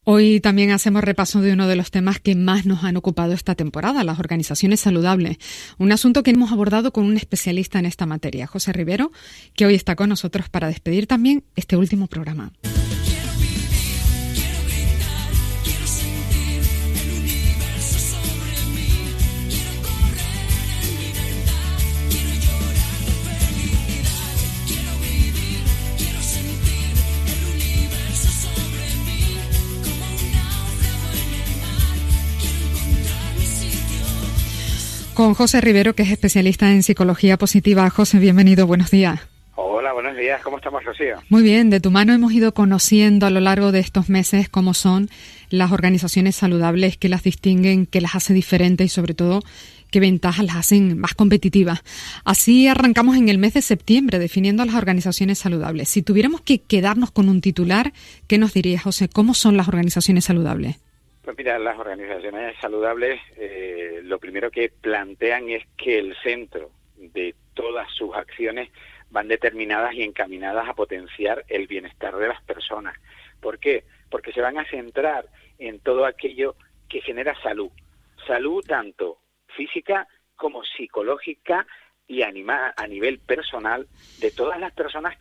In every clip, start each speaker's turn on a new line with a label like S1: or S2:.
S1: Hoy también hacemos repaso de uno de los temas que más nos han ocupado esta temporada, las organizaciones saludables. Un asunto que hemos abordado con un especialista en esta materia, José Rivero, que hoy está con nosotros para despedir también este último programa. Con José Rivero, que es especialista en psicología positiva. José, bienvenido, buenos días.
S2: Hola, buenos días. ¿Cómo estamos, Rocío?
S1: Muy bien, de tu mano hemos ido conociendo a lo largo de estos meses cómo son las organizaciones saludables, qué las distinguen, qué las hace diferentes y sobre todo qué ventajas las hacen más competitivas. Así arrancamos en el mes de septiembre definiendo las organizaciones saludables. Si tuviéramos que quedarnos con un titular, ¿qué nos dirías, José? ¿Cómo son las organizaciones saludables?
S2: Pues mira, las organizaciones saludables lo primero que plantean es que el centro de todas sus acciones van determinadas y encaminadas a potenciar el bienestar de las personas. ¿Por qué? Porque se van a centrar en todo aquello que genera salud. Salud tanto física como psicológica y a nivel personal de todas las personas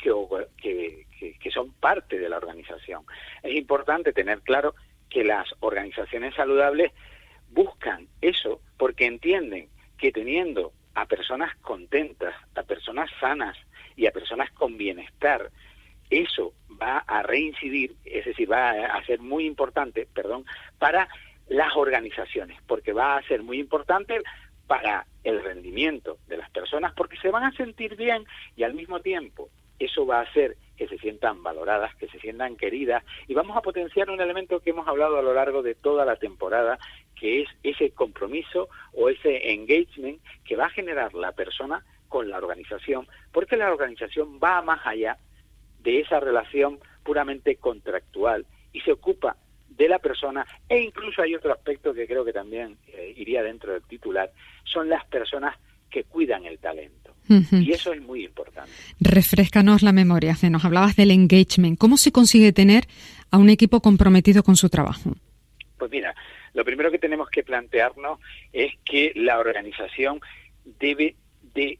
S2: que son parte de la organización. Es importante tener claro que las organizaciones saludables buscan eso porque entienden que teniendo a personas contentas, a personas sanas y a personas con bienestar, eso va a reincidir, es decir, va a ser muy importante, para las organizaciones, porque va a ser muy importante para el rendimiento de las personas, porque se van a sentir bien y al mismo tiempo eso va a hacer que se sientan valoradas, que se sientan queridas, y vamos a potenciar un elemento que hemos hablado a lo largo de toda la temporada, que es ese compromiso o ese engagement que va a generar la persona con la organización, porque la organización va más allá de esa relación puramente contractual y se ocupa de la persona, e incluso hay otro aspecto que creo que también iría dentro del titular, son las personas que cuidan el talento. Uh-huh. Y eso es muy importante.
S1: Refréscanos la memoria, nos hablabas del engagement. ¿Cómo se consigue tener a un equipo comprometido con su trabajo?
S2: Pues mira, lo primero que tenemos que plantearnos es que la organización debe de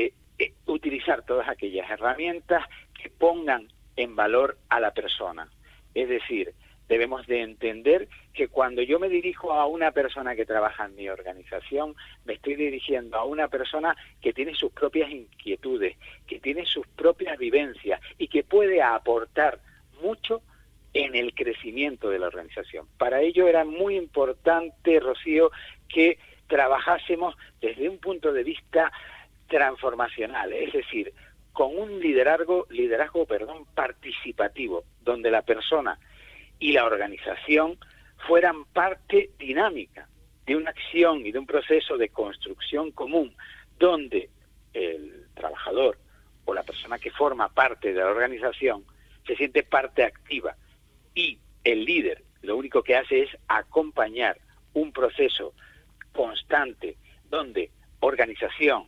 S2: utilizar todas aquellas herramientas que pongan en valor a la persona. Es decir, debemos de entender que cuando yo me dirijo a una persona que trabaja en mi organización, me estoy dirigiendo a una persona que tiene sus propias inquietudes, que tiene sus propias vivencias y que puede aportar mucho en el crecimiento de la organización. Para ello era muy importante, Rocío, que trabajásemos desde un punto de vista transformacional, es decir, con un liderazgo participativo, donde la persona y la organización fueran parte dinámica de una acción y de un proceso de construcción común, donde el trabajador o la persona que forma parte de la organización se siente parte activa y el líder lo único que hace es acompañar un proceso constante donde organización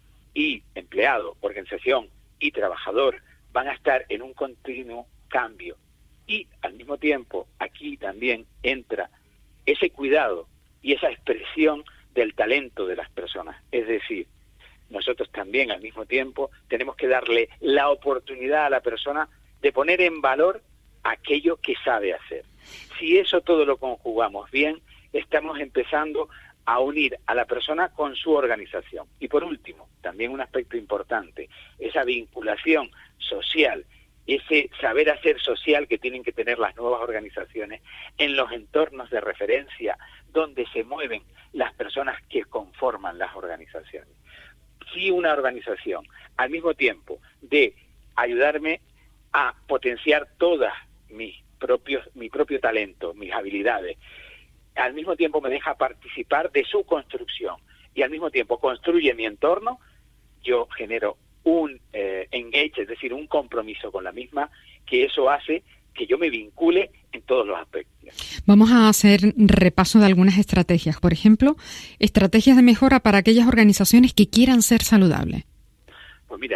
S2: y empleado, organización y trabajador van a estar en un continuo cambio. Y al mismo tiempo, aquí también entra ese cuidado y esa expresión del talento de las personas. Es decir, nosotros también al mismo tiempo tenemos que darle la oportunidad a la persona de poner en valor aquello que sabe hacer. Si eso todo lo conjugamos bien, estamos empezando a unir a la persona con su organización. Y por último, también un aspecto importante, esa vinculación social, ese saber hacer social que tienen que tener las nuevas organizaciones en los entornos de referencia donde se mueven las personas que conforman las organizaciones. Si una organización, al mismo tiempo de ayudarme a potenciar todas mi propio talento, mis habilidades, al mismo tiempo me deja participar de su construcción y al mismo tiempo construye mi entorno, yo genero un engage, es decir, un compromiso con la misma, que eso hace que yo me vincule en todos los aspectos.
S1: Vamos a hacer repaso de algunas estrategias. Por ejemplo, estrategias de mejora para aquellas organizaciones que quieran ser saludables.
S2: Pues mira,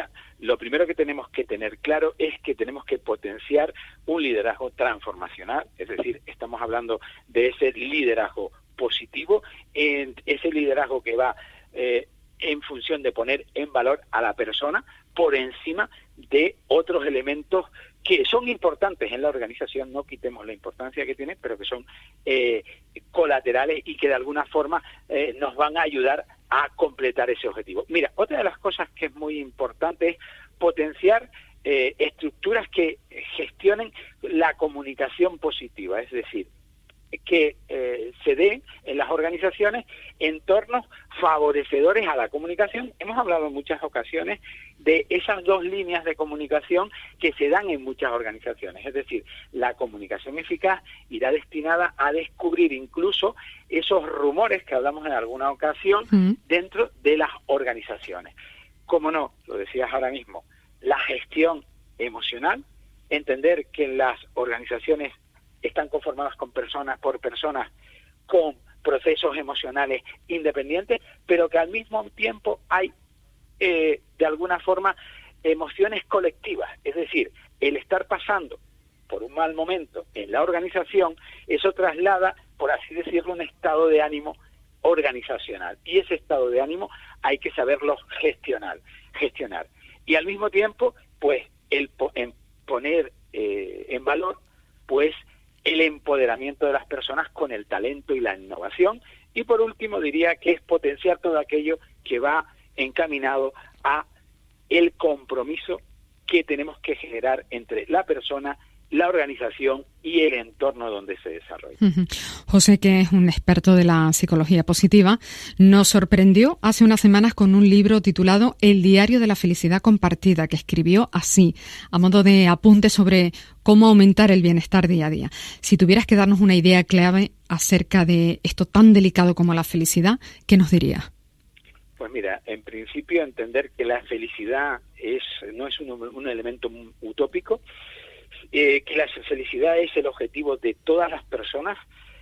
S2: lo primero que tenemos que tener claro es que tenemos que potenciar un liderazgo transformacional, es decir, estamos hablando de ese liderazgo positivo, ese liderazgo que va en función de poner en valor a la persona por encima de otros elementos que son importantes en la organización, no quitemos la importancia que tienen, pero que son colaterales y que de alguna forma nos van a ayudar a completar ese objetivo. Mira, otra de las cosas que es muy importante es potenciar estructuras que gestionen la comunicación positiva, es decir, que se den en las organizaciones entornos favorecedores a la comunicación. Hemos hablado en muchas ocasiones de esas dos líneas de comunicación que se dan en muchas organizaciones, es decir, la comunicación eficaz irá destinada a descubrir incluso esos rumores que hablamos en alguna ocasión dentro de las organizaciones. Como no, lo decías ahora mismo, la gestión emocional, entender que las organizaciones están conformadas por personas con procesos emocionales independientes, pero que al mismo tiempo hay, de alguna forma, emociones colectivas. Es decir, el estar pasando por un mal momento en la organización, eso traslada, por así decirlo, un estado de ánimo organizacional. Y ese estado de ánimo hay que saberlo gestionar. Y al mismo tiempo, pues, poner en valor, pues, el empoderamiento de las personas con el talento y la innovación. Y por último diría que es potenciar todo aquello que va encaminado a el compromiso que tenemos que generar entre la persona, la organización y el entorno donde se desarrolla.
S1: José, que es un experto de la psicología positiva, nos sorprendió hace unas semanas con un libro titulado El diario de la felicidad compartida, que escribió así, a modo de apunte sobre cómo aumentar el bienestar día a día. Si tuvieras que darnos una idea clave acerca de esto tan delicado como la felicidad, ¿qué nos dirías?
S2: Pues mira, en principio entender que la felicidad no es un elemento utópico, que la felicidad es el objetivo de todas las personas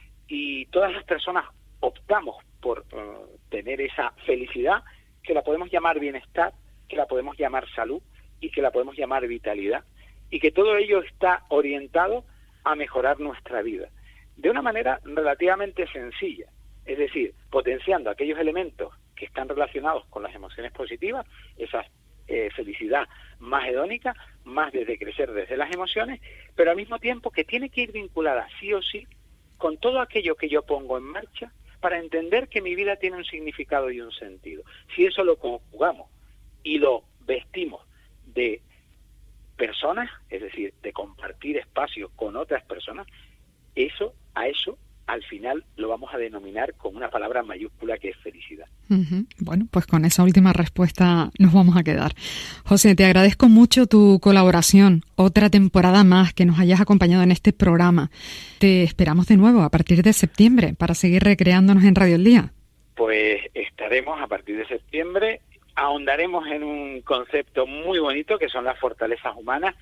S2: y todas las personas optamos por tener esa felicidad, que la podemos llamar bienestar, que la podemos llamar salud y que la podemos llamar vitalidad, y que todo ello está orientado a mejorar nuestra vida de una manera relativamente sencilla, es decir, potenciando aquellos elementos que están relacionados con las emociones positivas, esa felicidad más hedónica, más desde crecer desde las emociones, pero al mismo tiempo que tiene que ir vinculada sí o sí con todo aquello que yo pongo en marcha para entender que mi vida tiene un significado y un sentido. Si eso lo conjugamos y lo vestimos de personas, es decir, de compartir espacios con otras personas, eso al final lo vamos a denominar con una palabra mayúscula que es felicidad.
S1: Bueno, pues con esa última respuesta nos vamos a quedar. José, te agradezco mucho tu colaboración. Otra temporada más que nos hayas acompañado en este programa. Te esperamos de nuevo a partir de septiembre para seguir recreándonos en Radio El Día.
S2: Pues estaremos a partir de septiembre. Ahondaremos en un concepto muy bonito que son las fortalezas humanas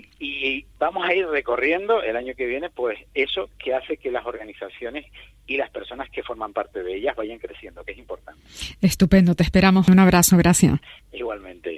S2: y vamos a ir recorriendo el año que viene pues eso que hace que las organizaciones y las personas que forman parte de ellas vayan creciendo, que es importante.
S1: Estupendo, te esperamos. Un abrazo, gracias.
S2: Igualmente.